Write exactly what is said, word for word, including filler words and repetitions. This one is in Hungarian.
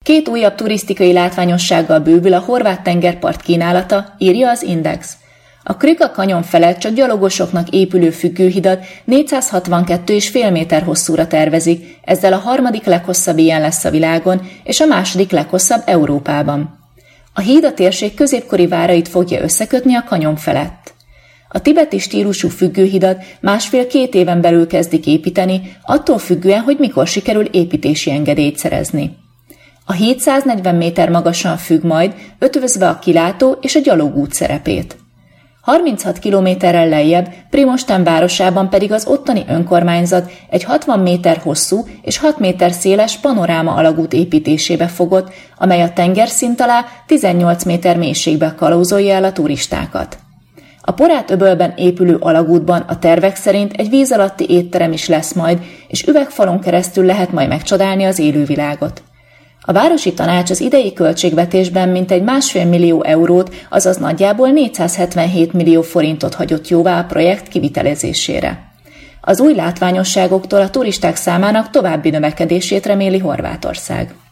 Két újabb turisztikai látványossággal bővül a horvát tengerpart kínálata, írja az Index. A Krka kanyon felett csak gyalogosoknak épülő függőhidat négyszázhatvankettő egész öt méter hosszúra tervezik, ezzel a harmadik leghosszabb ilyen lesz a világon, és a második leghosszabb Európában. A híd a térség középkori várait fogja összekötni a kanyon felett. A tibeti stílusú függőhidat másfél-két éven belül kezdik építeni, attól függően, hogy mikor sikerül építési engedélyt szerezni. A híd száznegyven méter magasan függ majd, ötvözve a kilátó és a gyalogút szerepét. harminchat kilométerrel lejjebb, Primosten városában pedig az ottani önkormányzat egy hatvan méter hosszú és hat méter széles panoráma alagút építésébe fogott, amely a tengerszint alá tizennyolc méter mélységbe kalauzolja el a turistákat. A Porát-öbölben épülő alagútban a tervek szerint egy víz alatti étterem is lesz majd, és üvegfalon keresztül lehet majd megcsodálni az élővilágot. A városi tanács az idei költségvetésben mintegy másfél millió eurót, azaz nagyjából négyszázhetvenhét millió forintot hagyott jóvá a projekt kivitelezésére. Az új látványosságoktól a turisták számának további növekedését reméli Horvátország.